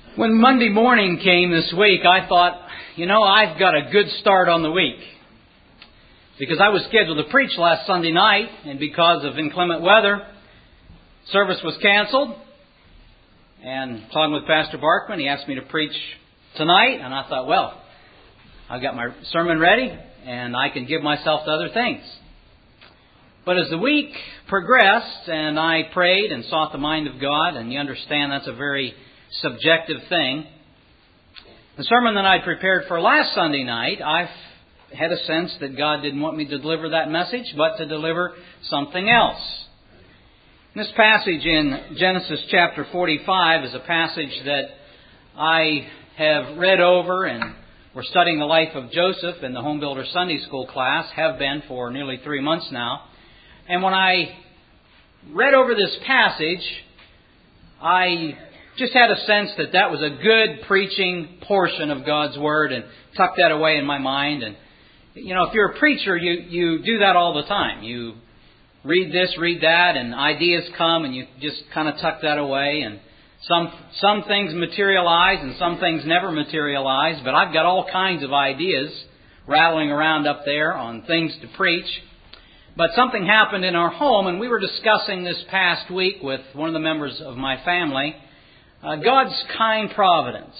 When Monday morning came this week, I thought, I've got a good start on the week. Because I was scheduled to preach last Sunday night, and because of inclement weather, service was canceled. And talking with Pastor Barkman, he asked me to preach tonight, and I thought, well, I've got my sermon ready, and I can give myself to other things. But as the week progressed, and I prayed and sought the mind of God, and you understand that's a very subjective thing. The sermon that I prepared for last Sunday night, I had a sense that God didn't want me to deliver that message, but to deliver something else. This passage in Genesis chapter 45 is a passage that I have read over, and we're studying the life of Joseph in the Home Builder Sunday School class, have been for nearly 3 months now. And when I read over this passage, I just had a sense that that was a good preaching portion of God's Word, and tucked that away in my mind. And, if you're a preacher, you do that all the time. You read this, read that, and ideas come, and you just kind of tuck that away. And some things materialize, and some things never materialize. But I've got all kinds of ideas rattling around up there on things to preach. But something happened in our home, and we were discussing this past week with one of the members of my family, God's kind providence,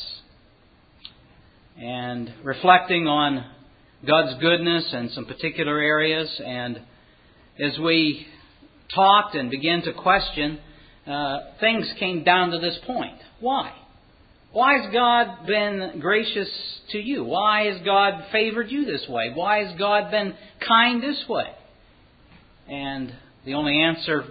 and reflecting on God's goodness in some particular areas. And as we talked and began to question, things came down to this point. Why? Why has God been gracious to you? Why has God favored you this way? Why has God been kind this way? And the only answer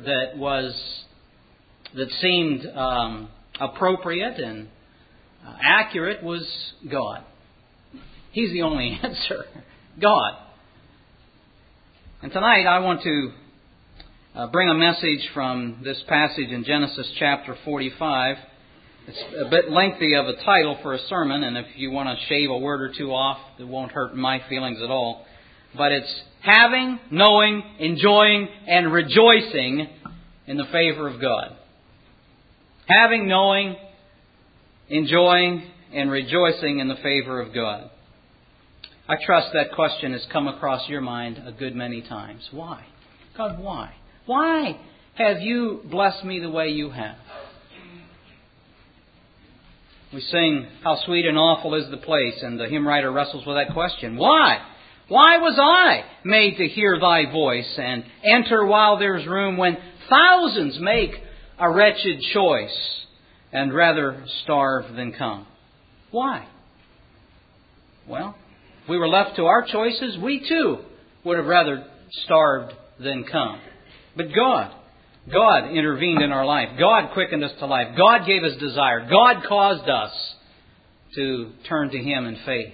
that seemed appropriate and accurate was God. He's the only answer. God. And tonight I want to bring a message from this passage in Genesis chapter 45. It's a bit lengthy of a title for a sermon, and if you want to shave a word or two off, it won't hurt my feelings at all. But it's having, knowing, enjoying, and rejoicing in the favor of God. Having, knowing, enjoying, and rejoicing in the favor of God. I trust that question has come across your mind a good many times. Why? God, why? Why have you blessed me the way you have? We sing, "How sweet and awful is the place," and the hymn writer wrestles with that question. Why? Why was I made to hear thy voice and enter while there's room, when thousands make a wretched choice and rather starve than come? Why? Well, if we were left to our choices, we too would have rather starved than come. But God intervened in our life. God quickened us to life. God gave us desire. God caused us to turn to Him in faith.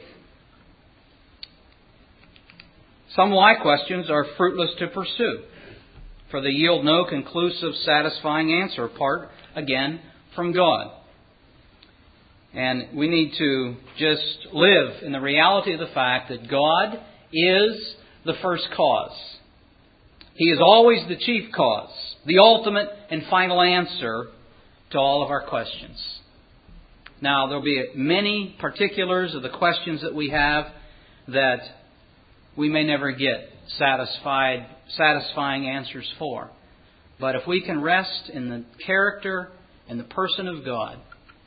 Some why questions are fruitless to pursue, for they yield no conclusive, satisfying answer apart, again, from God. And we need to just live in the reality of the fact that God is the first cause. He is always the chief cause, the ultimate and final answer to all of our questions. Now, there will be many particulars of the questions that we have that we may never get satisfying answers for. But if we can rest in the character and the person of God,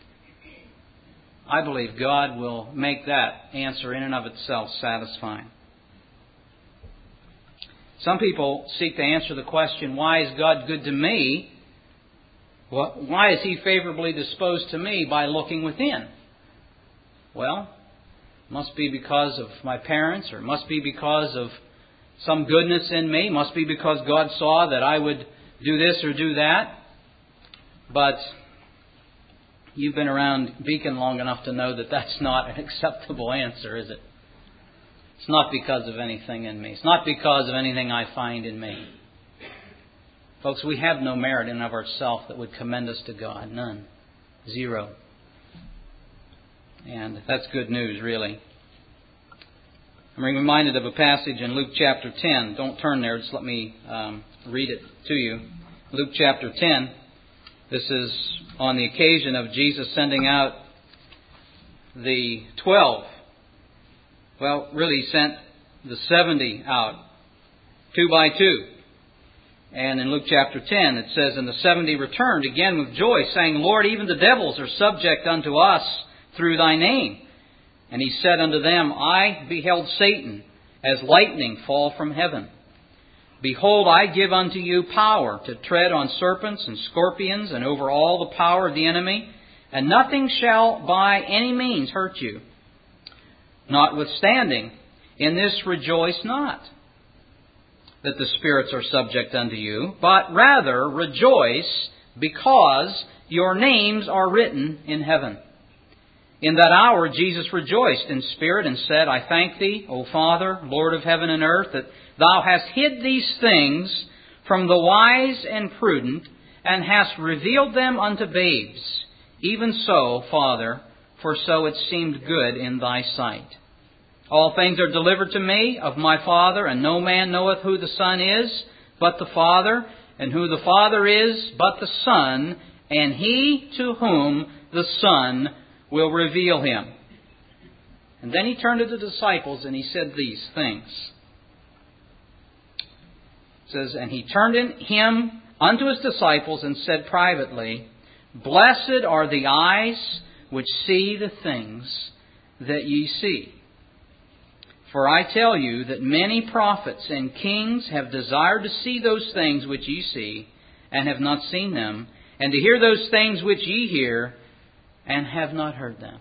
I believe God will make that answer in and of itself satisfying. Some people seek to answer the question, why is God good to me? Why is He favorably disposed to me, by looking within? Well, must be because of my parents, or must be because of some goodness in me, must be because God saw that I would do this or do that. But you've been around Beacon long enough to know that that's not an acceptable answer, is it? It's not because of anything in me. It's not because of anything I find in me. Folks, we have no merit in and of ourselves that would commend us to God. None. Zero. And that's good news, really. I'm reminded of a passage in Luke chapter 10. Don't turn there. Just let me read it to you. Luke chapter 10. This is on the occasion of Jesus sending out the 12. Well, really, He sent the 70 out, 2 by 2. And in Luke chapter 10, it says, And the 70 returned again with joy, saying, Lord, even the devils are subject unto us through Thy name. And He said unto them, I beheld Satan as lightning fall from heaven. Behold, I give unto you power to tread on serpents and scorpions, and over all the power of the enemy, and nothing shall by any means hurt you. Notwithstanding, in this rejoice not, that the spirits are subject unto you, but rather rejoice because your names are written in heaven. In that hour Jesus rejoiced in spirit and said, I thank Thee, O Father, Lord of heaven and earth, that Thou hast hid these things from the wise and prudent, and hast revealed them unto babes. Even so, Father, for so it seemed good in Thy sight. All things are delivered to me of my Father, and no man knoweth who the Son is, but the Father, and who the Father is, but the Son, and He to whom the Son will reveal Him. And then He turned to the disciples, and He said these things. It says, And He turned Him unto His disciples, and said privately, Blessed are the eyes which see the things that ye see. For I tell you that many prophets and kings have desired to see those things which ye see, and have not seen them, and to hear those things which ye hear, and have not heard them.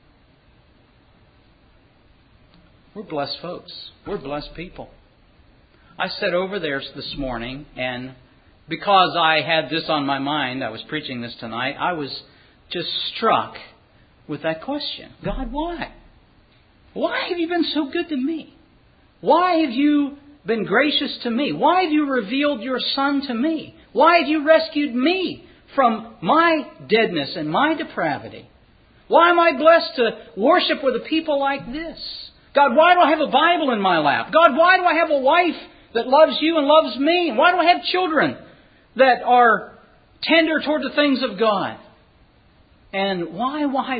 We're blessed folks. We're blessed people. I sat over there this morning, and because I had this on my mind, I was preaching this tonight, I was just struck with that question. God, why? Why have you been so good to me? Why have you been gracious to me? Why have you revealed your Son to me? Why have you rescued me from my deadness and my depravity? Why am I blessed to worship with a people like this? God, why do I have a Bible in my lap? God, why do I have a wife that loves you and loves me? And why do I have children that are tender toward the things of God? And why?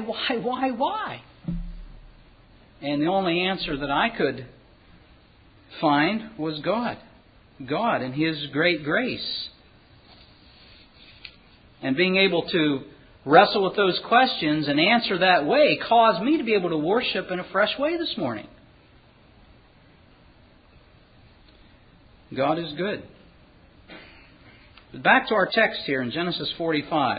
And the only answer that I could find was God. God and His great grace. And being able to wrestle with those questions and answer that way caused me to be able to worship in a fresh way this morning. God is good. But back to our text here in Genesis 45.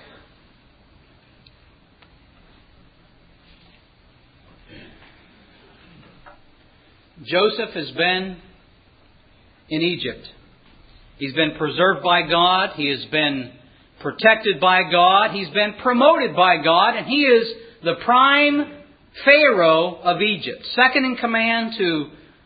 Joseph has been in Egypt. He's been preserved by God. He has been protected by God. He's been promoted by God. And he is the prime Pharaoh of Egypt. Second in command to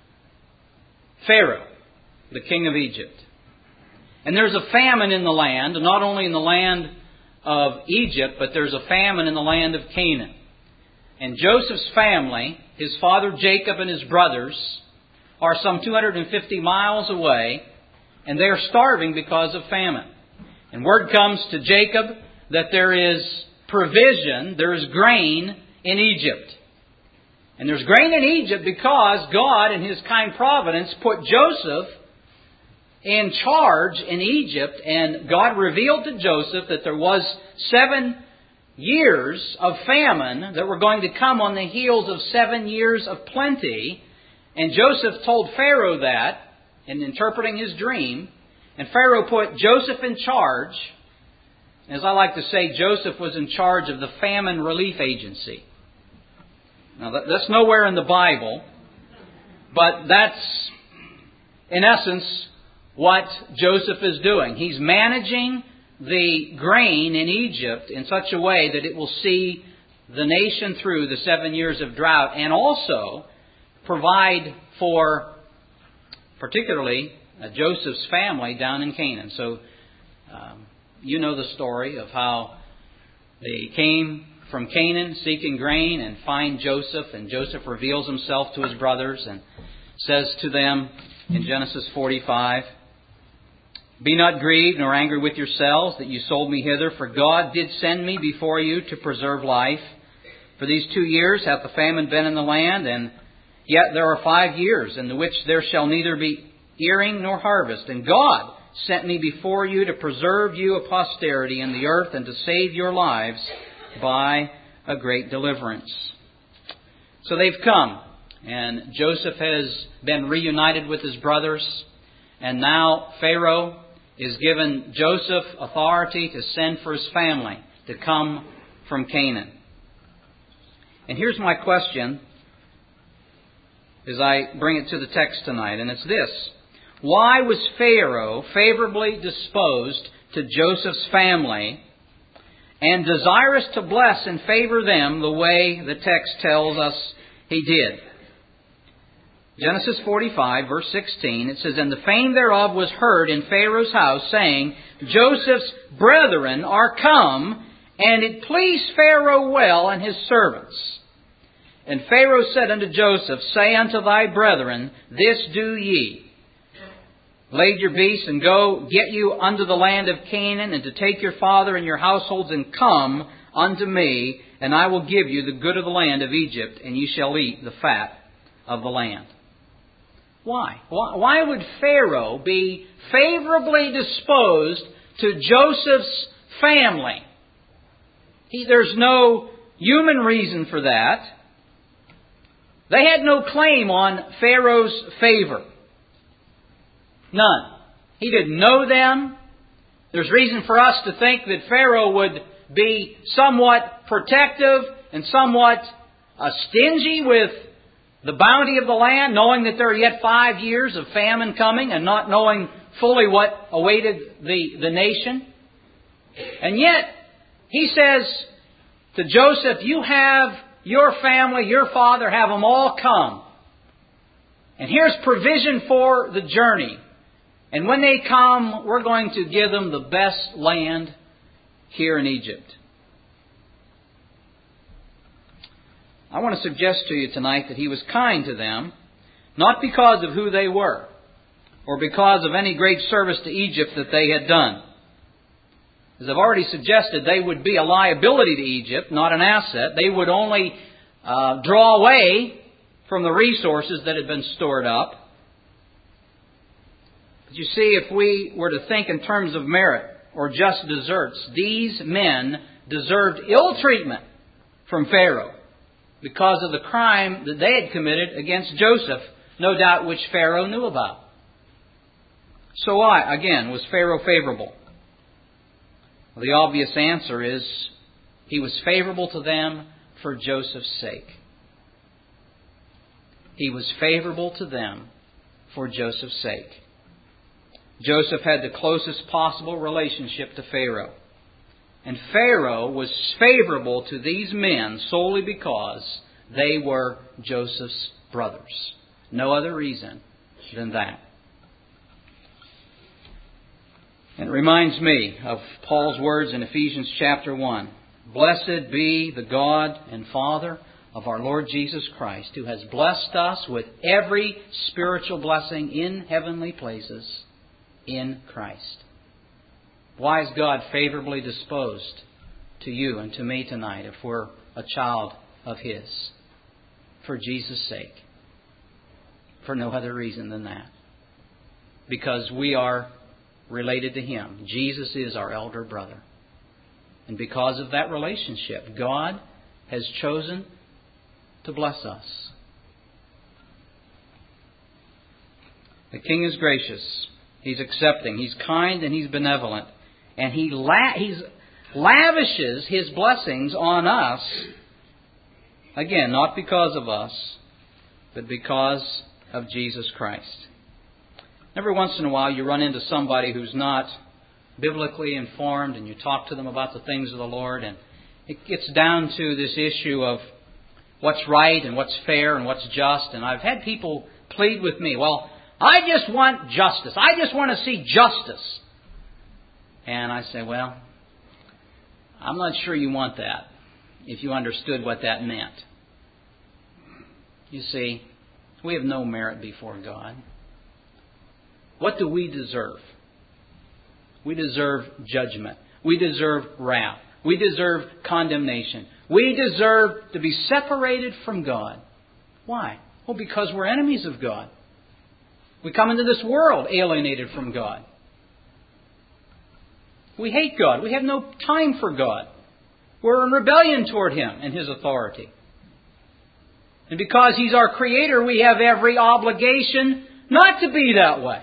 Pharaoh, the king of Egypt. And there's a famine in the land, not only in the land of Egypt, but there's a famine in the land of Canaan. And Joseph's family, his father Jacob and his brothers, are some 250 miles away, and they are starving because of famine. And word comes to Jacob that there is provision, there is grain in Egypt. And there's grain in Egypt because God, in His kind providence, put Joseph in charge in Egypt, and God revealed to Joseph that there was 7 years of famine that were going to come on the heels of 7 years of plenty. And Joseph told Pharaoh that in interpreting his dream. And Pharaoh put Joseph in charge. As I like to say, Joseph was in charge of the Famine Relief Agency. Now, that's nowhere in the Bible, but that's, in essence, what Joseph is doing. He's managing the grain in Egypt in such a way that it will see the nation through the 7 years of drought, and also provide for particularly Joseph's family down in Canaan. So you know the story of how they came from Canaan seeking grain and find Joseph, and Joseph reveals himself to his brothers and says to them in Genesis 45, Be not grieved nor angry with yourselves that you sold me hither, for God did send me before you to preserve life. For these 2 years hath the famine been in the land, and yet there are 5 years in the which there shall neither be earing nor harvest. And God sent me before you to preserve you a posterity in the earth and to save your lives by a great deliverance. So they've come, and Joseph has been reunited with his brothers, and now Pharaoh is given Joseph authority to send for his family to come from Canaan. And here's my question as I bring it to the text tonight, and it's this. Why was Pharaoh favorably disposed to Joseph's family and desirous to bless and favor them the way the text tells us he did? Genesis 45, verse 16, it says, And the fame thereof was heard in Pharaoh's house, saying, Joseph's brethren are come, and it pleased Pharaoh well and his servants. And Pharaoh said unto Joseph, Say unto thy brethren, This do ye. Lade your beasts, and go get you unto the land of Canaan, and to take your father and your households, and come unto me, and I will give you the good of the land of Egypt, and ye shall eat the fat of the land. Why? Why would Pharaoh be favorably disposed to Joseph's family? There's no human reason for that. They had no claim on Pharaoh's favor. None. He didn't know them. There's reason for us to think that Pharaoh would be somewhat protective and somewhat stingy with the bounty of the land, knowing that there are yet 5 years of famine coming and not knowing fully what awaited the nation. And yet, he says to Joseph, you have your family, your father, have them all come. And here's provision for the journey. And when they come, we're going to give them the best land here in Egypt. I want to suggest to you tonight that he was kind to them, not because of who they were, or because of any great service to Egypt that they had done. As I've already suggested, they would be a liability to Egypt, not an asset. They would only draw away from the resources that had been stored up. But you see, if we were to think in terms of merit or just deserts, these men deserved ill treatment from Pharaoh because of the crime that they had committed against Joseph, no doubt which Pharaoh knew about. So why, again, was Pharaoh favorable? Well, the obvious answer is he was favorable to them for Joseph's sake. He was favorable to them for Joseph's sake. Joseph had the closest possible relationship to Pharaoh. And Pharaoh was favorable to these men solely because they were Joseph's brothers. No other reason than that. It reminds me of Paul's words in Ephesians chapter 1. Blessed be the God and Father of our Lord Jesus Christ, who has blessed us with every spiritual blessing in heavenly places in Christ. Why is God favorably disposed to you and to me tonight if we're a child of His? For Jesus' sake. For no other reason than that. Because we are related to Him. Jesus is our elder brother. And because of that relationship, God has chosen to bless us. The King is gracious. He's accepting. He's kind and He's benevolent. And He lavishes His blessings on us. Again, not because of us, but because of Jesus Christ. Every once in a while you run into somebody who's not biblically informed and you talk to them about the things of the Lord, and it gets down to this issue of what's right and what's fair and what's just. And I've had people plead with me, well, I just want justice. I just want to see justice. And I say, well, I'm not sure you want that if you understood what that meant. You see, we have no merit before God. What do we deserve? We deserve judgment. We deserve wrath. We deserve condemnation. We deserve to be separated from God. Why? Well, because we're enemies of God. We come into this world alienated from God. We hate God. We have no time for God. We're in rebellion toward Him and His authority. And because He's our Creator, we have every obligation not to be that way.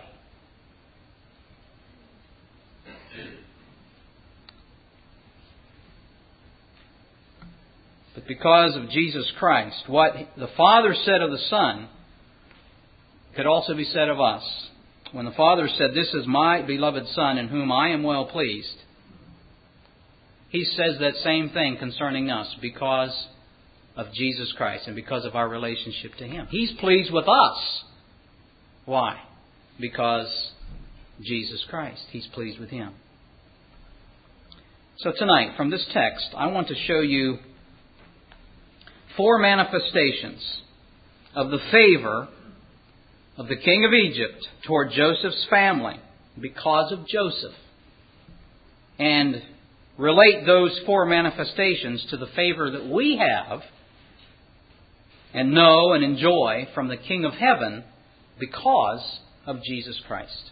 But because of Jesus Christ, what the Father said of the Son could also be said of us. When the Father said, "This is my beloved Son in whom I am well pleased," He says that same thing concerning us because of Jesus Christ and because of our relationship to Him. He's pleased with us. Why? Because Jesus Christ. He's pleased with Him. So tonight, from this text, I want to show you 4 manifestations of the favor of the king of Egypt toward Joseph's family because of Joseph, and relate those 4 manifestations to the favor that we have and know and enjoy from the King of Heaven because of Jesus Christ.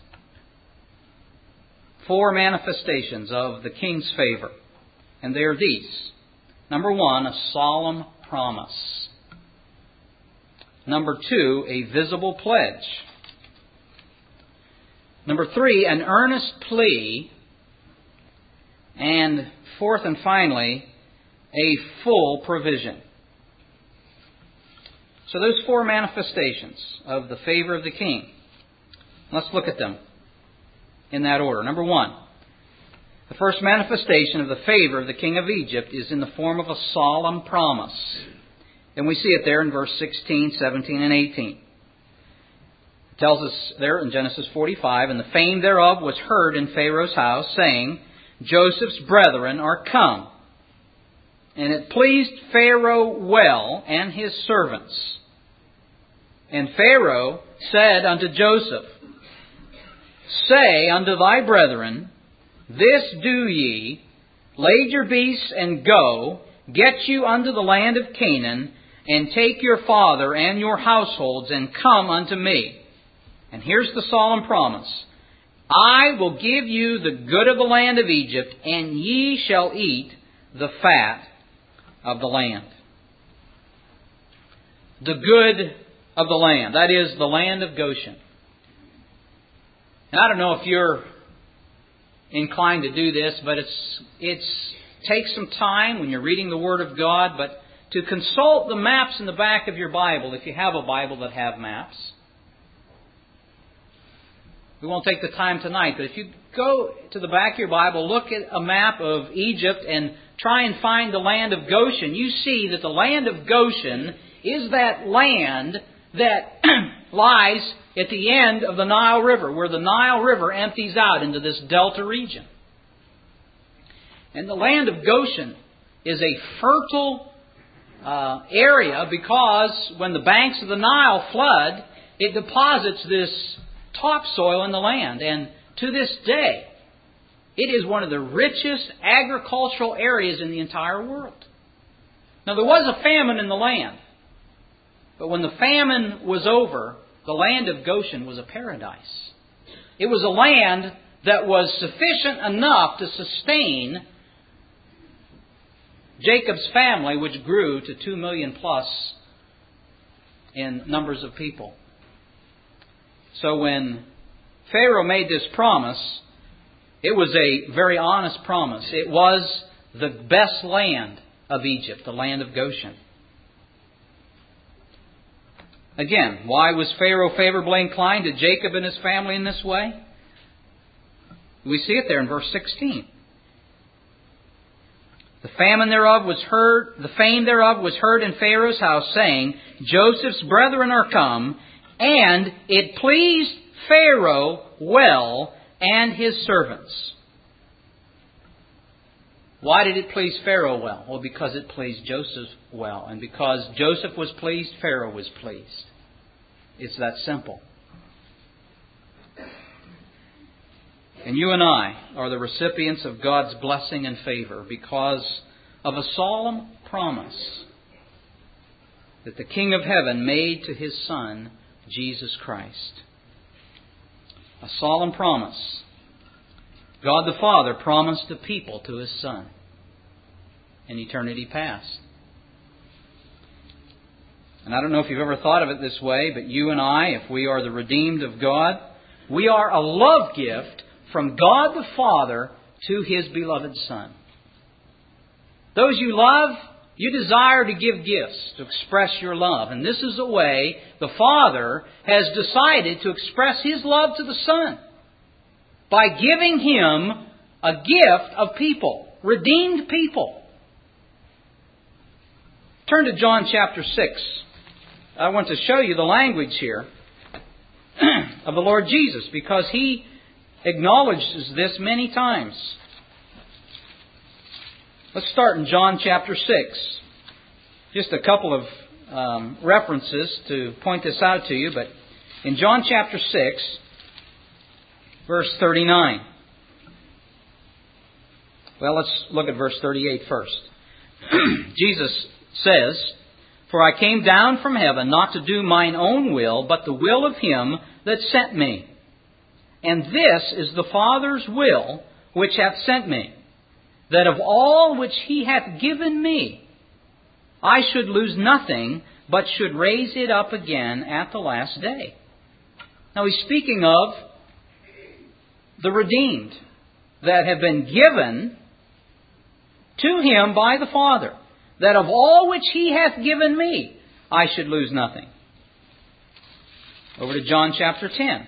4 manifestations of the King's favor, and they are these. Number 1, a solemn promise. Number 2, a visible pledge. Number 3, an earnest plea. And 4th and finally, a full provision. So those 4 manifestations of the favor of the king. Let's look at them in that order. Number 1, the first manifestation of the favor of the king of Egypt is in the form of a solemn promise. And we see it there in verse 16, 17, and 18. It tells us there in Genesis 45, "And the fame thereof was heard in Pharaoh's house, saying, Joseph's brethren are come. And it pleased Pharaoh well and his servants. And Pharaoh said unto Joseph, Say unto thy brethren, This do ye, lade your beasts and go, get you unto the land of Canaan, and take your father and your households, and come unto me." And here's the solemn promise. "I will give you the good of the land of Egypt, and ye shall eat the fat of the land." The good of the land, that is, the land of Goshen. And I don't know if you're inclined to do this, but it takes some time when you're reading the Word of God, but to consult the maps in the back of your Bible, if you have a Bible that have maps. We won't take the time tonight, but if you go to the back of your Bible, look at a map of Egypt and try and find the land of Goshen, you see that the land of Goshen is that land that lies at the end of the Nile River, where the Nile River empties out into this delta region. And the land of Goshen is a fertile area because when the banks of the Nile flood, it deposits this topsoil in the land. And to this day, it is one of the richest agricultural areas in the entire world. Now, there was a famine in the land. But when the famine was over, the land of Goshen was a paradise. It was a land that was sufficient enough to sustain Jacob's family, which grew to 2 million plus in numbers of people. So when Pharaoh made this promise, it was a very honest promise. It was the best land of Egypt, the land of Goshen. Again, why was Pharaoh favorably inclined to Jacob and his family in this way? We see it there in verse 16. The fame thereof was heard in Pharaoh's house, saying, Joseph's brethren are come, and it pleased Pharaoh well and his servants. Why did it please Pharaoh well? Well, because it pleased Joseph well. And because Joseph was pleased, Pharaoh was pleased. It's that simple. And you and I are the recipients of God's blessing and favor because of a solemn promise that the King of Heaven made to His Son, Jesus Christ. A solemn promise. God the Father promised a people to His Son in eternity past. And I don't know if you've ever thought of it this way, but you and I, if we are the redeemed of God, we are a love gift from God the Father to His beloved Son. Those you love, you desire to give gifts to express your love. And this is a way the Father has decided to express His love to the Son, by giving Him a gift of people, redeemed people. Turn to John chapter 6. I want to show you the language here of the Lord Jesus, because He acknowledges this many times. Let's start in John chapter 6. Just a couple of references to point this out to you, but in John chapter 6, verse 39. Well, let's look at verse 38 first. Jesus says, "For I came down from heaven not to do mine own will, but the will of Him that sent me. And this is the Father's will which hath sent me, that of all which He hath given me, I should lose nothing, but should raise it up again at the last day." Now He's speaking of the redeemed that have been given to Him by the Father, that of all which He hath given me, I should lose nothing. Over to John chapter 10.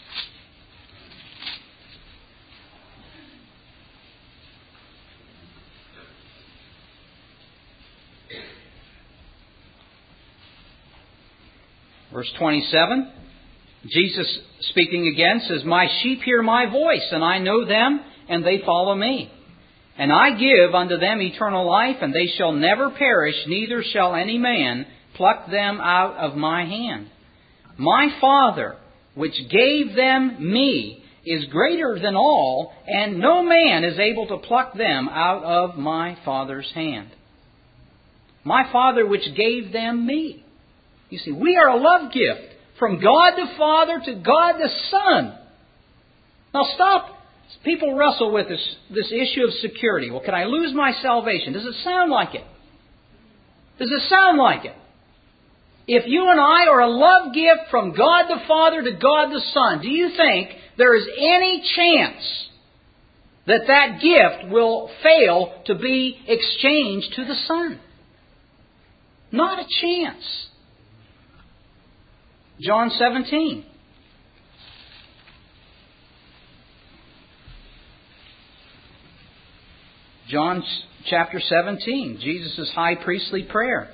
Verse 27, Jesus speaking again says, "My sheep hear my voice, and I know them, and they follow me. And I give unto them eternal life, and they shall never perish, neither shall any man pluck them out of my hand. My Father, which gave them me, is greater than all, and no man is able to pluck them out of my Father's hand." My Father, which gave them me. You see, we are a love gift from God the Father to God the Son. Now stop. People wrestle with this issue of security. Well, can I lose my salvation? Does it sound like it? Does it sound like it? If you and I are a love gift from God the Father to God the Son, do you think there is any chance that that gift will fail to be exchanged to the Son? Not a chance. John 17. John chapter 17, Jesus' high priestly prayer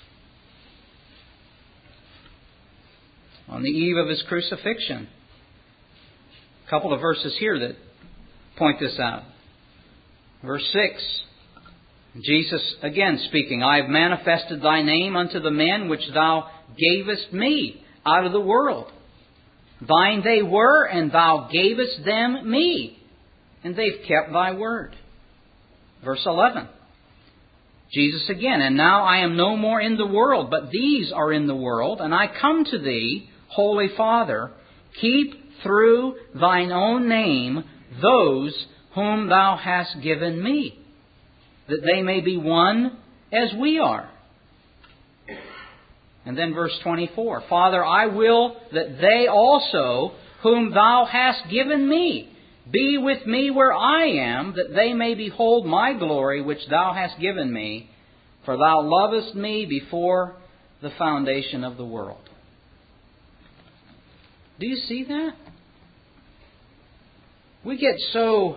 on the eve of His crucifixion. A couple of verses here that point this out. Verse 6, Jesus again speaking, "I have manifested Thy name unto the men which Thou gavest me out of the world. Thine they were, and Thou gavest them me, and they've kept Thy word." Verse 11, Jesus again, "And now I am no more in the world, but these are in the world, and I come to Thee, Holy Father, keep through Thine own name those whom Thou hast given me, that they may be one as we are." And then verse 24, "Father, I will that they also whom Thou hast given me be with me where I am, that they may behold my glory which Thou hast given me, for Thou lovest me before the foundation of the world." Do you see that? We get so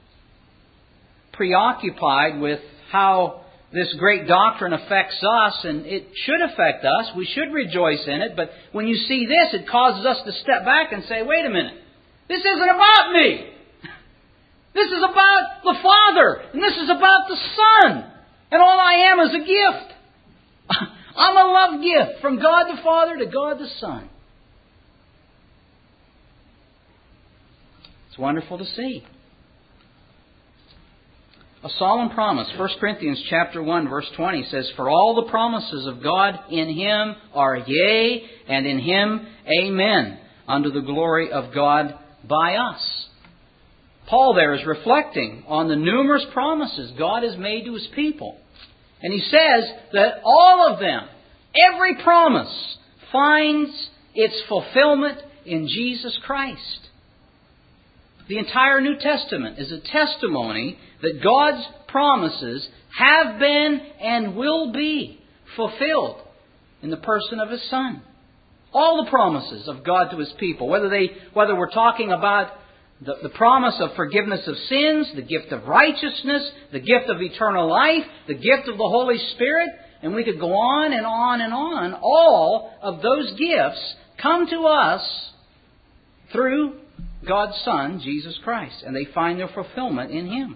preoccupied with how this great doctrine affects us, and it should affect us. We should rejoice in it. But when you see this, it causes us to step back and say, wait a minute. This isn't about me. This is about the Father. And this is about the Son. And all I am is a gift. I'm a love gift from God the Father to God the Son. It's wonderful to see. A solemn promise. 1 Corinthians chapter 1, verse 20 says, "For all the promises of God in Him are yea, and in Him amen, unto the glory of God by us." Paul there is reflecting on the numerous promises God has made to His people. And he says that all of them, every promise, finds its fulfillment in Jesus Christ. The entire New Testament is a testimony that God's promises have been and will be fulfilled in the person of His Son. All the promises of God to His people, whether we're talking about the promise of forgiveness of sins, the gift of righteousness, the gift of eternal life, the gift of the Holy Spirit, and we could go on and on and on. All of those gifts come to us through God's Son, Jesus Christ, and they find their fulfillment in Him.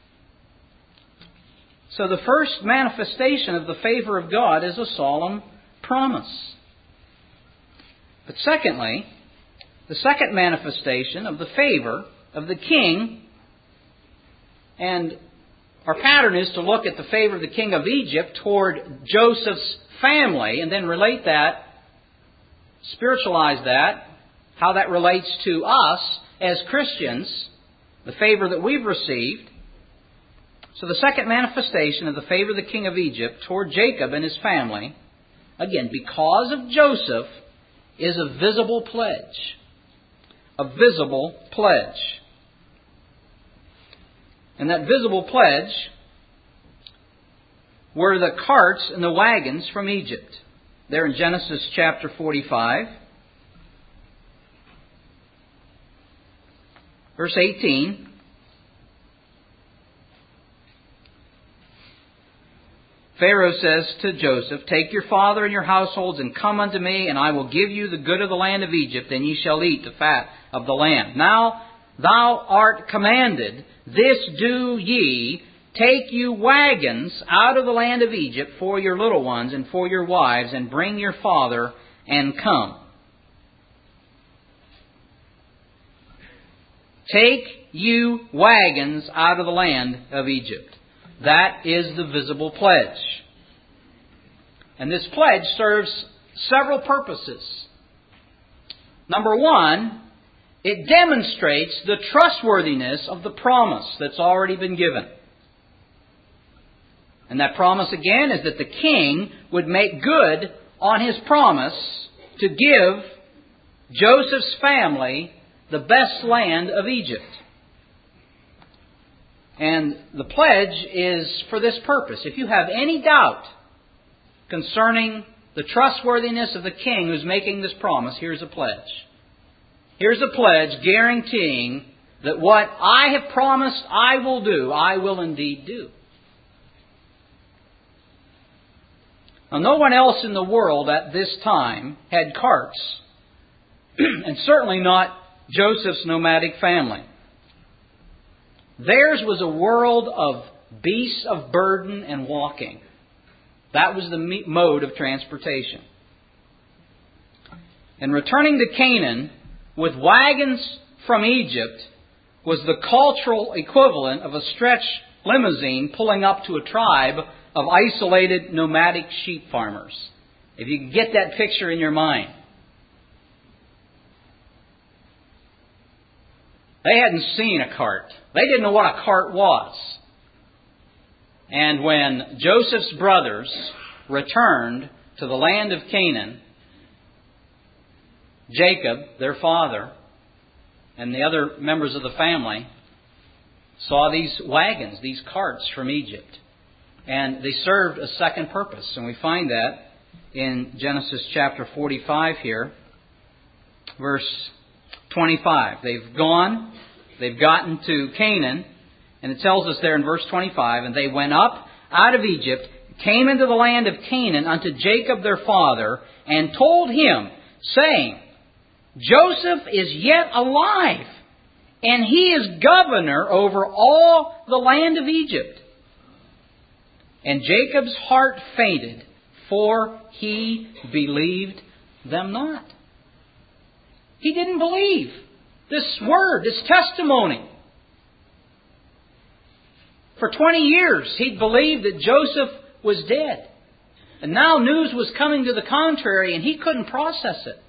So the first manifestation of the favor of God is a solemn promise. But secondly, the second manifestation of the favor of the king, and our pattern is to look at the favor of the king of Egypt toward Joseph's family, and then relate that, spiritualize that, how that relates to us as Christians, the favor that we've received. So the second manifestation of the favor of the king of Egypt toward Jacob and his family, again, because of Joseph, is a visible pledge. A visible pledge. And that visible pledge were the carts and the wagons from Egypt. There in Genesis chapter 45. Verse 18. Pharaoh says to Joseph, "Take your father and your households and come unto me, and I will give you the good of the land of Egypt, and ye shall eat the fat of the land. Now thou art commanded, this do ye, take you wagons out of the land of Egypt for your little ones and for your wives, and bring your father and come." Take you wagons out of the land of Egypt. That is the visible pledge. And this pledge serves several purposes. Number one, it demonstrates the trustworthiness of the promise that's already been given. And that promise again is that the king would make good on his promise to give Joseph's family the best land of Egypt. And the pledge is for this purpose. If you have any doubt concerning the trustworthiness of the king who's making this promise, here's a pledge. Here's a pledge guaranteeing that what I have promised I will do, I will indeed do. Now, no one else in the world at this time had carts, and certainly not Joseph's nomadic family. Theirs was a world of beasts of burden and walking. That was the mode of transportation. And returning to Canaan with wagons from Egypt was the cultural equivalent of a stretch limousine pulling up to a tribe of isolated nomadic sheep farmers. If you can get that picture in your mind. They hadn't seen a cart. They didn't know what a cart was. And when Joseph's brothers returned to the land of Canaan, Jacob, their father, and the other members of the family saw these wagons, these carts from Egypt. And they served a second purpose. And we find that in Genesis chapter 45 here, verse 25. They've gotten to Canaan, and it tells us there in verse 25, "And they went up out of Egypt, came into the land of Canaan unto Jacob their father, and told him, saying, Joseph is yet alive, and he is governor over all the land of Egypt. And Jacob's heart fainted, for he believed them not." He didn't believe this word, this testimony. For 20 years, he'd believed that Joseph was dead. And now news was coming to the contrary, and he couldn't process it.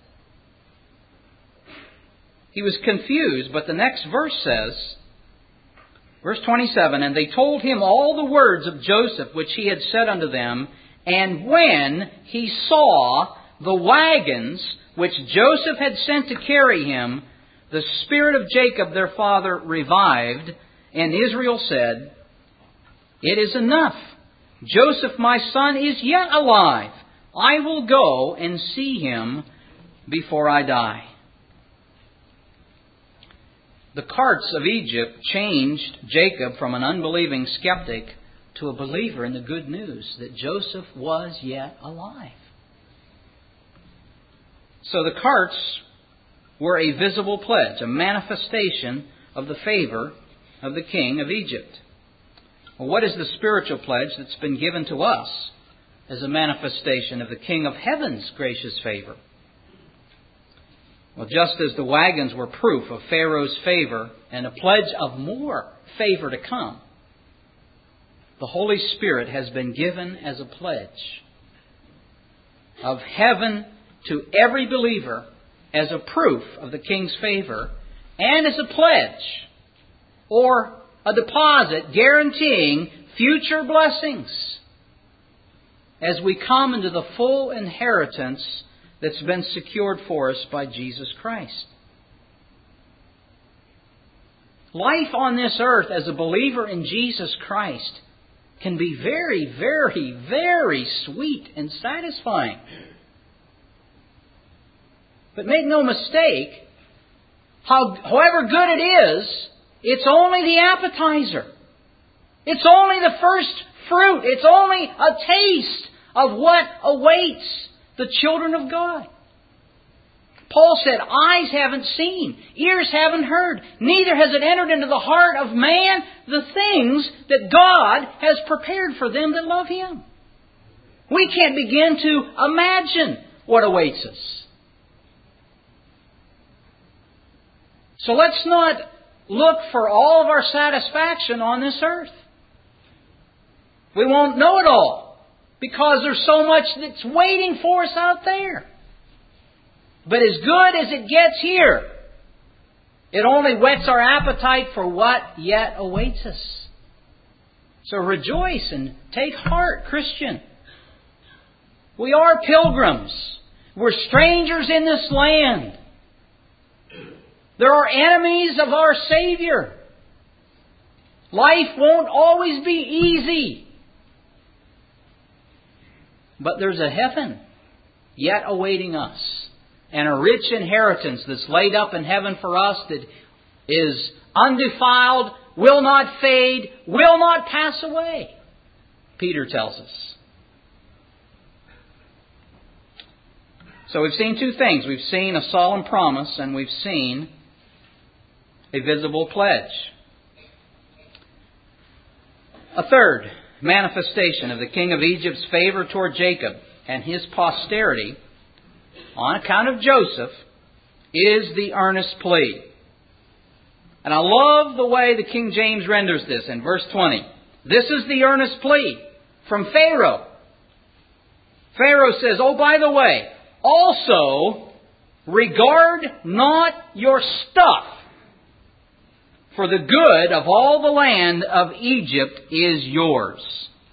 He was confused, but the next verse says, verse 27, "And they told him all the words of Joseph which he had said unto them. And when he saw the wagons which Joseph had sent to carry him, the spirit of Jacob their father revived, and Israel said, It is enough. Joseph my son is yet alive. I will go and see him before I die." The carts of Egypt changed Jacob from an unbelieving skeptic to a believer in the good news that Joseph was yet alive. So the carts were a visible pledge, a manifestation of the favor of the king of Egypt. Well, what is the spiritual pledge that's been given to us as a manifestation of the King of Heaven's gracious favor? Well, just as the wagons were proof of Pharaoh's favor and a pledge of more favor to come, the Holy Spirit has been given as a pledge of heaven to every believer as a proof of the King's favor and as a pledge or a deposit guaranteeing future blessings as we come into the full inheritance that's been secured for us by Jesus Christ. Life on this earth as a believer in Jesus Christ can be very, very, very sweet and satisfying. But make no mistake, however good it is, it's only the appetizer. It's only the first fruit. It's only a taste of what awaits the children of God. Paul said, eyes haven't seen, ears haven't heard, neither has it entered into the heart of man the things that God has prepared for them that love Him. We can't begin to imagine what awaits us. So let's not look for all of our satisfaction on this earth. We won't know it all because there's so much that's waiting for us out there. But as good as it gets here, it only whets our appetite for what yet awaits us. So rejoice and take heart, Christian. We are pilgrims. We're strangers in this land. There are enemies of our Savior. Life won't always be easy. But there's a heaven yet awaiting us. And a rich inheritance that's laid up in heaven for us that is undefiled, will not fade, will not pass away, Peter tells us. So we've seen two things. We've seen a solemn promise and we've seen a visible pledge. A third manifestation of the king of Egypt's favor toward Jacob and his posterity on account of Joseph is the earnest plea. And I love the way the King James renders this in verse 20. This is the earnest plea from Pharaoh. Pharaoh says, oh, by the way, also regard not your stuff, for the good of all the land of Egypt is yours.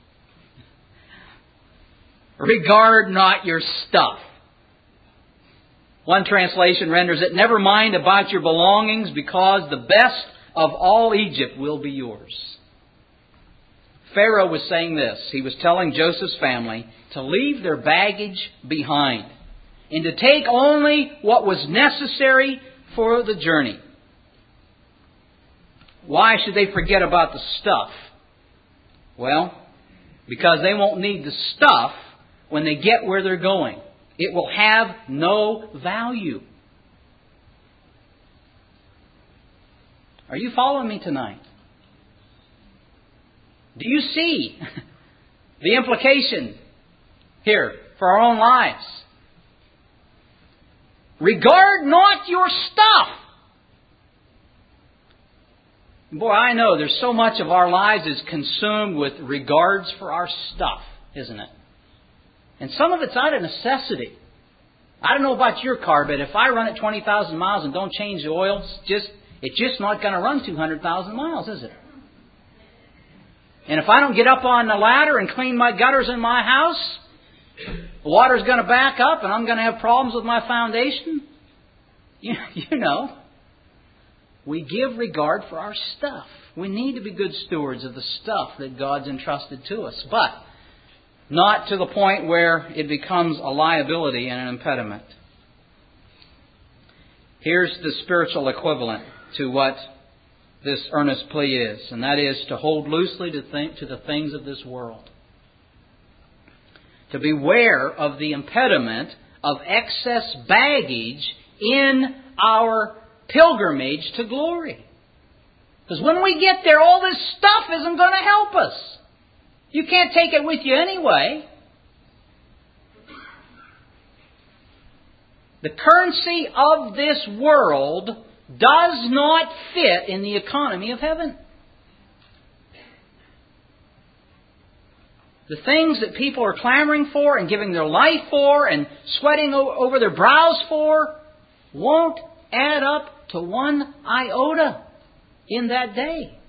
Regard not your stuff. One translation renders it, never mind about your belongings, because the best of all Egypt will be yours. Pharaoh was saying this. He was telling Joseph's family to leave their baggage behind and to take only what was necessary for the journey. Why should they forget about the stuff? Well, because they won't need the stuff when they get where they're going. It will have no value. Are you following me tonight? Do you see the implication here for our own lives? Regard not your stuff. Boy, I know there's so much of our lives is consumed with regards for our stuff, isn't it? And some of it's out of necessity. I don't know about your car, but if I run it 20,000 miles and don't change the oil, it's just not going to run 200,000 miles, is it? And if I don't get up on the ladder and clean my gutters in my house, the water's going to back up and I'm going to have problems with my foundation. You know, we give regard for our stuff. We need to be good stewards of the stuff that God's entrusted to us, but not to the point where it becomes a liability and an impediment. Here's the spiritual equivalent to what this earnest plea is, and that is to hold loosely to the things of this world. To beware of the impediment of excess baggage in our pilgrimage to glory. Because when we get there, all this stuff isn't going to help us. You can't take it with you anyway. The currency of this world does not fit in the economy of heaven. The things that people are clamoring for and giving their life for and sweating over their brows for won't add up to one iota in that day.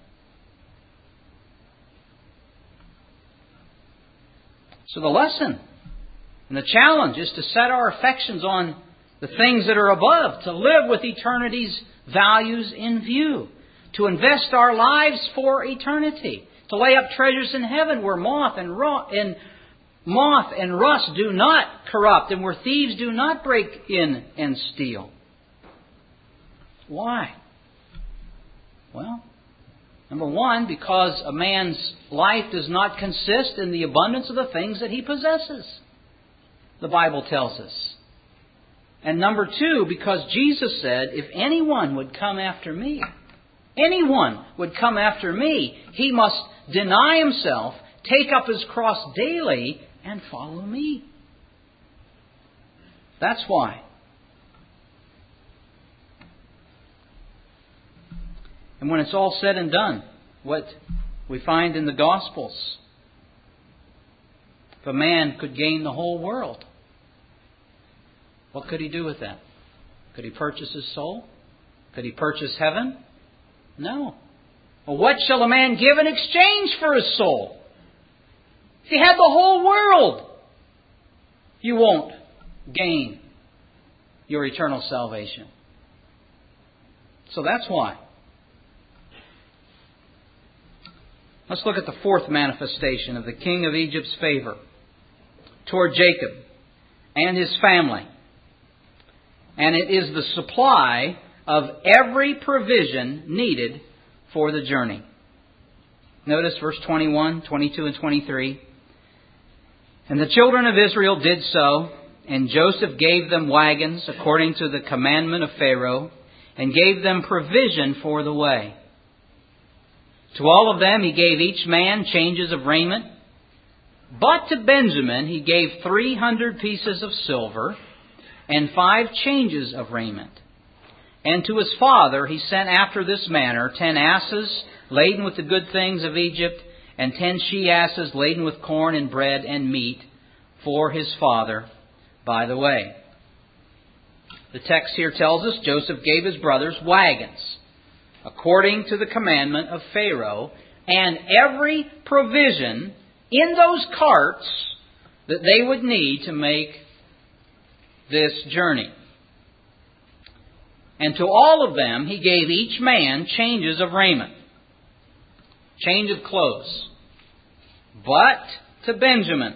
So the lesson and the challenge is to set our affections on the things that are above, to live with eternity's values in view, to invest our lives for eternity, to lay up treasures in heaven where moth and rust do not corrupt and where thieves do not break in and steal. Why? Well, number one, because a man's life does not consist in the abundance of the things that he possesses, the Bible tells us. And number two, because Jesus said, if anyone would come after me, he must deny himself, take up his cross daily, and follow me. That's why. And when it's all said and done, what we find in the Gospels, if a man could gain the whole world, what could he do with that? Could he purchase his soul? Could he purchase heaven? No. Well, what shall a man give in exchange for his soul? If you had the whole world, you won't gain your eternal salvation. So that's why. Let's look at the fourth manifestation of the king of Egypt's favor toward Jacob and his family. And it is the supply of every provision needed for the journey. Notice verse 21, 22, and 23. And the children of Israel did so, and Joseph gave them wagons according to the commandment of Pharaoh, and gave them provision for the way. To all of them he gave each man changes of raiment, but to Benjamin he gave 300 pieces of silver, and 5 changes of raiment. And to his father he sent after this manner 10 asses laden with the good things of Egypt, and 10 she-asses laden with corn and bread and meat for his father by the way. The text here tells us Joseph gave his brothers wagons, according to the commandment of Pharaoh, and every provision in those carts that they would need to make this journey. And to all of them he gave each man changes of raiment, change of clothes. But to Benjamin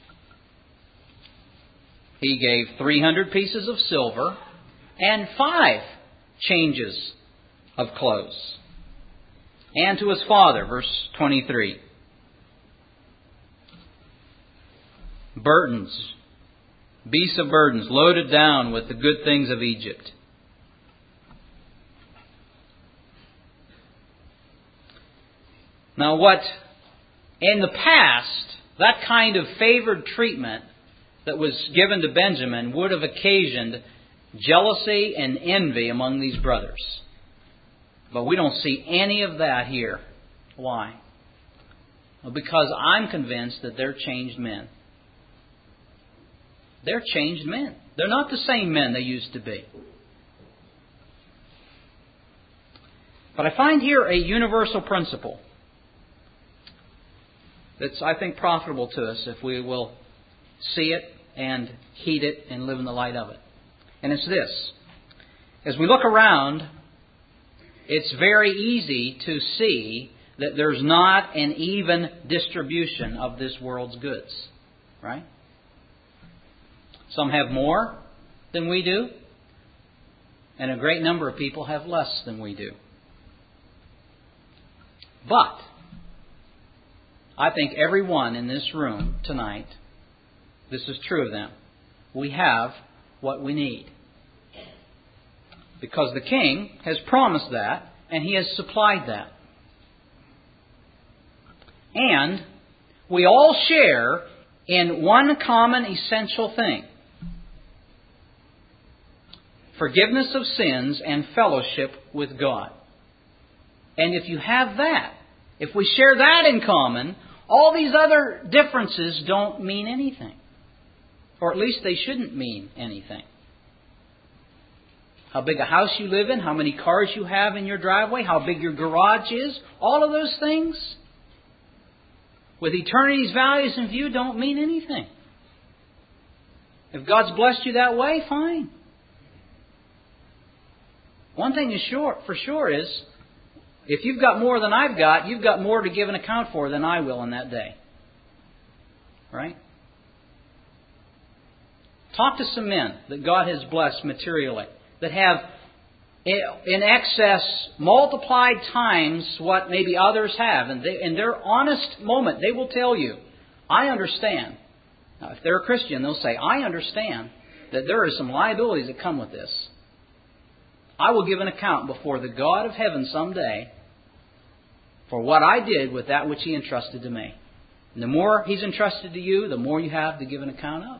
he gave 300 pieces of silver and 5 changes of clothes. And to his father, verse 23, burdens, beasts of burdens, loaded down with the good things of Egypt. Now what, in the past, that kind of favored treatment that was given to Benjamin would have occasioned jealousy and envy among these brothers. But we don't see any of that here. Why? Well, because I'm convinced that they're changed men. They're changed men. They're not the same men they used to be. But I find here a universal principle that's, I think, profitable to us if we will see it and heed it and live in the light of it. And it's this. As we look around, it's very easy to see that there's not an even distribution of this world's goods. Right? Some have more than we do, and a great number of people have less than we do. But I think everyone in this room tonight, this is true of them, we have what we need. Because the King has promised that, and He has supplied that. And we all share in one common essential thing: forgiveness of sins and fellowship with God. And if you have that, if we share that in common, all these other differences don't mean anything. Or at least they shouldn't mean anything. How big a house you live in, how many cars you have in your driveway, how big your garage is, all of those things, with eternity's values in view, don't mean anything. If God's blessed you that way, fine. One thing is for sure is, if you've got more than I've got, you've got more to give an account for than I will in that day. Right? Talk to some men that God has blessed materially, that have in excess multiplied times what maybe others have. And in their honest moment, they will tell you, I understand. Now, if they're a Christian, they'll say, I understand that there are some liabilities that come with this. I will give an account before the God of heaven someday for what I did with that which He entrusted to me. And the more He's entrusted to you, the more you have to give an account of.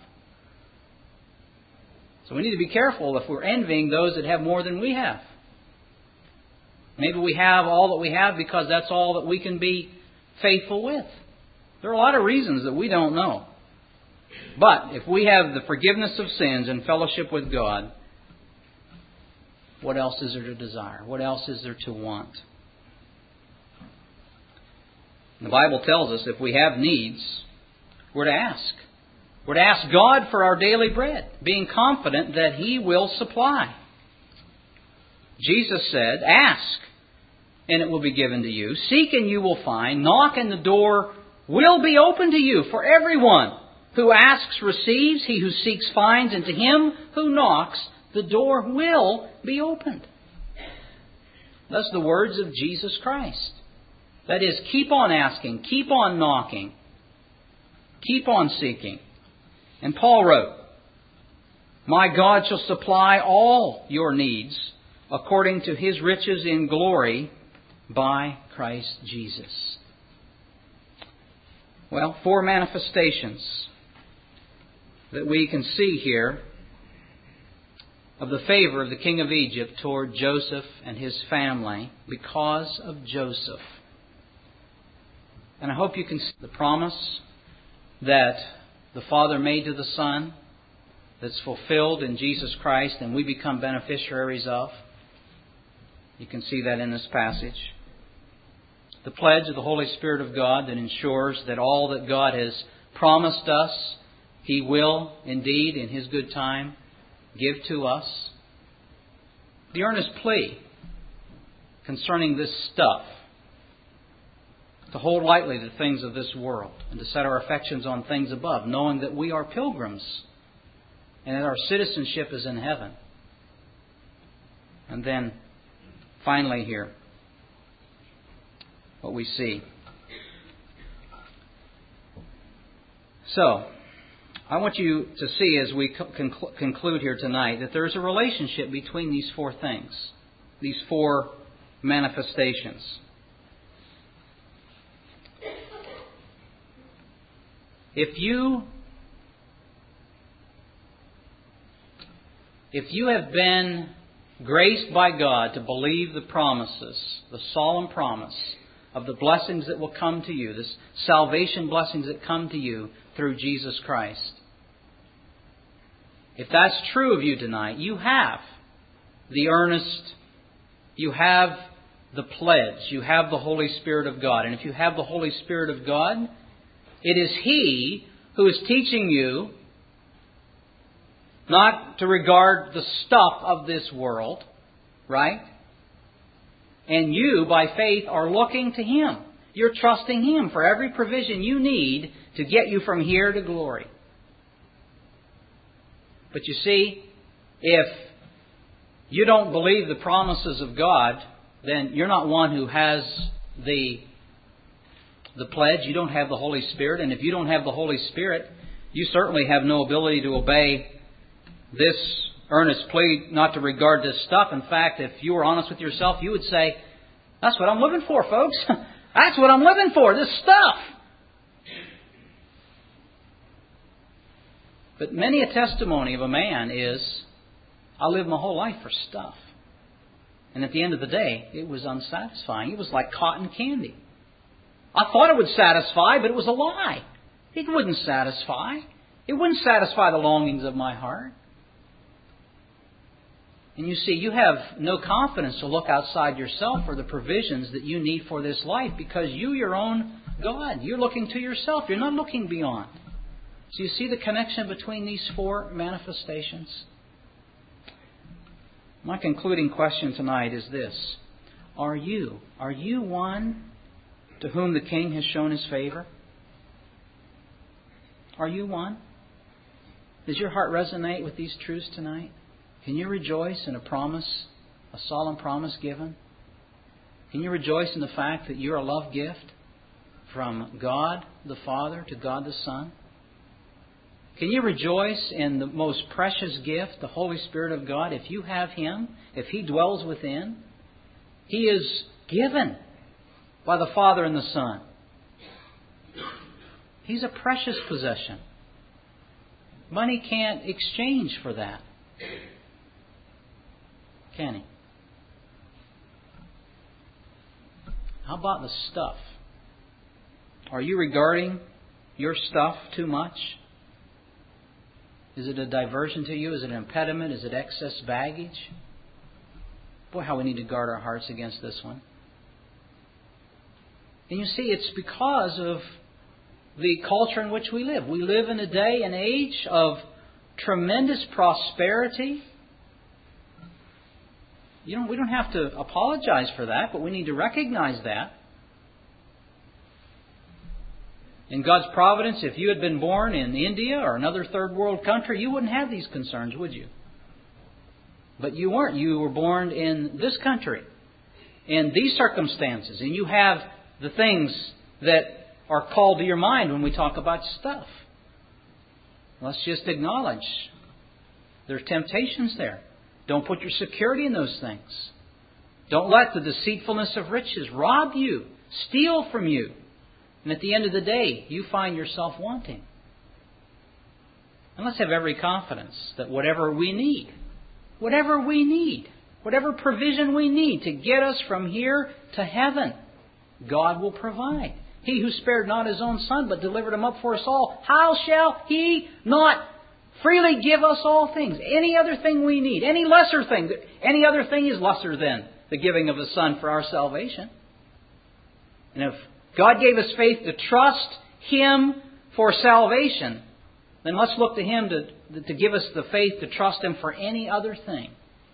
So we need to be careful if we're envying those that have more than we have. Maybe we have all that we have because that's all that we can be faithful with. There are a lot of reasons that we don't know. But if we have the forgiveness of sins and fellowship with God, what else is there to desire? What else is there to want? The Bible tells us if we have needs, we're to ask. We're to ask God for our daily bread, being confident that He will supply. Jesus said, ask, and it will be given to you. Seek, and you will find. Knock, and the door will be open to you. For everyone who asks receives. He who seeks finds. And to him who knocks, the door will be opened. That's the words of Jesus Christ. That is, keep on asking, keep on knocking, keep on seeking. And Paul wrote, my God shall supply all your needs according to His riches in glory by Christ Jesus. Well, 4 manifestations that we can see here of the favor of the king of Egypt toward Joseph and his family because of Joseph. And I hope you can see the promise that the Father made to the Son that's fulfilled in Jesus Christ and we become beneficiaries of. You can see that in this passage. The pledge of the Holy Spirit of God that ensures that all that God has promised us, He will indeed in His good time give to us. The earnest plea concerning this stuff, to hold lightly the things of this world and to set our affections on things above, knowing that we are pilgrims and that our citizenship is in heaven. And then, finally here, what we see. So, I want you to see as we conclude here tonight that there is a relationship between these 4 things, these 4 manifestations. If you have been graced by God to believe the promises, the solemn promise of the blessings that will come to you, the salvation blessings that come to you through Jesus Christ. If that's true of you tonight, you have the earnest, you have the pledge, you have the Holy Spirit of God. And if you have the Holy Spirit of God, it is He who is teaching you not to regard the stuff of this world, right? And you, by faith, are looking to Him. You're trusting Him for every provision you need to get you from here to glory. But you see, if you don't believe the promises of God, then you're not one who has the pledge. You don't have the Holy Spirit. And if you don't have the Holy Spirit, you certainly have no ability to obey this earnest plea not to regard this stuff. In fact, if you were honest with yourself, you would say, that's what I'm living for, folks. That's what I'm living for, this stuff. But many a testimony of a man is, I lived my whole life for stuff. And at the end of the day, it was unsatisfying. It was like cotton candy. I thought it would satisfy, but it was a lie. It wouldn't satisfy. It wouldn't satisfy the longings of my heart. And you see, you have no confidence to look outside yourself for the provisions that you need for this life because you're your own God. You're looking to yourself. You're not looking beyond. So you see the connection between these four manifestations? My concluding question tonight is this. Are you one to whom the King has shown His favor? Are you one? Does your heart resonate with these truths tonight? Can you rejoice in a promise, a solemn promise given? Can you rejoice in the fact that you're a love gift from God the Father to God the Son? Can you rejoice in the most precious gift, the Holy Spirit of God? If you have Him, if He dwells within, He is given by the Father and the Son. He's a precious possession. Money can't exchange for that. Can he? How about the stuff? Are you regarding your stuff too much? Is it a diversion to you? Is it an impediment? Is it excess baggage? Boy, how we need to guard our hearts against this one. And you see, it's because of the culture in which we live. We live in a day and age of tremendous prosperity. We don't have to apologize for that, but we need to recognize that. In God's providence, if you had been born in India or another third world country, you wouldn't have these concerns, would you? But you weren't. You were born in this country, in these circumstances, and you have the things that are called to your mind when we talk about stuff. Let's just acknowledge there are temptations there. Don't put your security in those things. Don't let the deceitfulness of riches rob you, steal from you. And at the end of the day, you find yourself wanting. And let's have every confidence that whatever provision we need to get us from here to heaven, God will provide. He who spared not His own Son, but delivered Him up for us all, how shall He not freely give us all things? Any other thing we need, any lesser thing, any other thing is lesser than the giving of the Son for our salvation. And if God gave us faith to trust Him for salvation, then let's look to Him to give us the faith to trust Him for any other thing.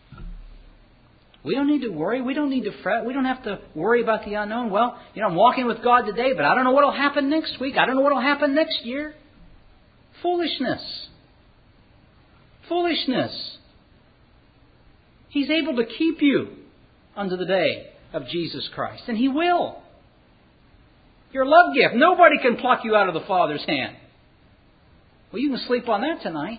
We don't need to worry. We don't need to fret. We don't have to worry about the unknown. Well, I'm walking with God today, but I don't know what will happen next week. I don't know what will happen next year. Foolishness. Foolishness. He's able to keep you unto the day of Jesus Christ. And He will. Your love gift. Nobody can pluck you out of the Father's hand. Well, you can sleep on that tonight.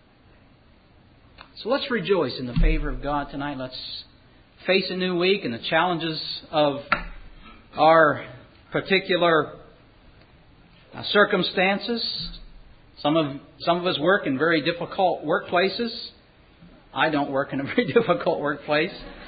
So let's rejoice in the favor of God tonight. Let's face a new week and the challenges of our particular circumstances. Some of us work in very difficult workplaces. I don't work in a very difficult workplace.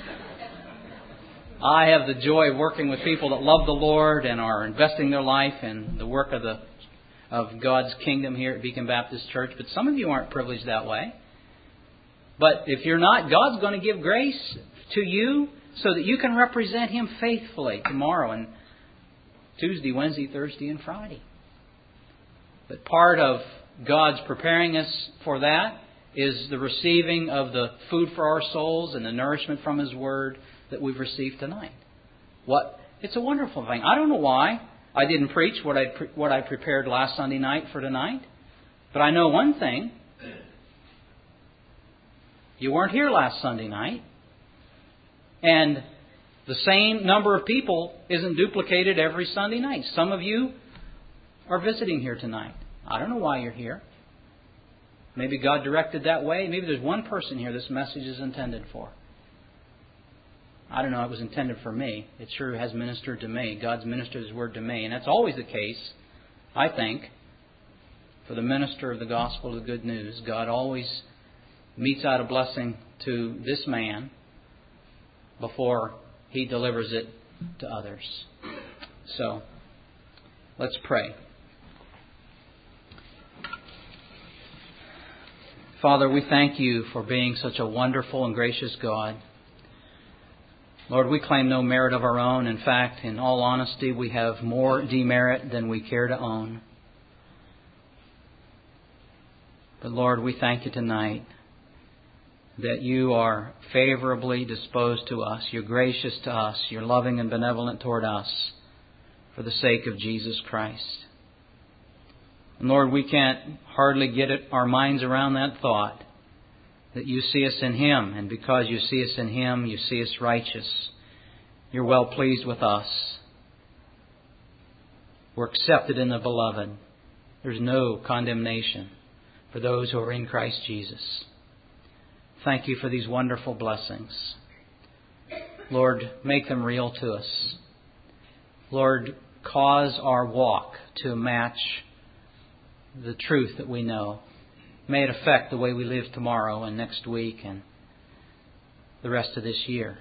I have the joy of working with people that love the Lord and are investing their life in the work of God's kingdom here at Beacon Baptist Church. But some of you aren't privileged that way. But if you're not, God's going to give grace to you so that you can represent Him faithfully tomorrow and Tuesday, Wednesday, Thursday, and Friday. But part of God's preparing us for that is the receiving of the food for our souls and the nourishment from His Word that we've received tonight. It's a wonderful thing. I don't know why I didn't preach what I prepared last Sunday night for tonight. But I know one thing. You weren't here last Sunday night. And the same number of people isn't duplicated every Sunday night. Some of you are visiting here tonight. I don't know why you're here. Maybe God directed that way. Maybe there's one person here this message is intended for. I don't know, it was intended for me. It sure has ministered to me. God's ministered His Word to me. And that's always the case, I think, for the minister of the gospel of the good news. God always metes out a blessing to this man before He delivers it to others. So, let's pray. Father, we thank You for being such a wonderful and gracious God. Lord, we claim no merit of our own. In fact, in all honesty, we have more demerit than we care to own. But Lord, we thank You tonight that You are favorably disposed to us. You're gracious to us. You're loving and benevolent toward us for the sake of Jesus Christ. And Lord, we can't hardly get our minds around that thought, that You see us in Him, and because You see us in Him, You see us righteous. You're well pleased with us. We're accepted in the Beloved. There's no condemnation for those who are in Christ Jesus. Thank You for these wonderful blessings. Lord, make them real to us. Lord, cause our walk to match the truth that we know. May it affect the way we live tomorrow and next week and the rest of this year.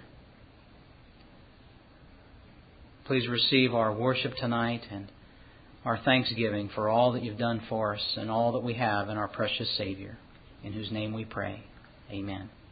Please receive our worship tonight and our thanksgiving for all that You've done for us and all that we have in our precious Savior, in whose name we pray. Amen.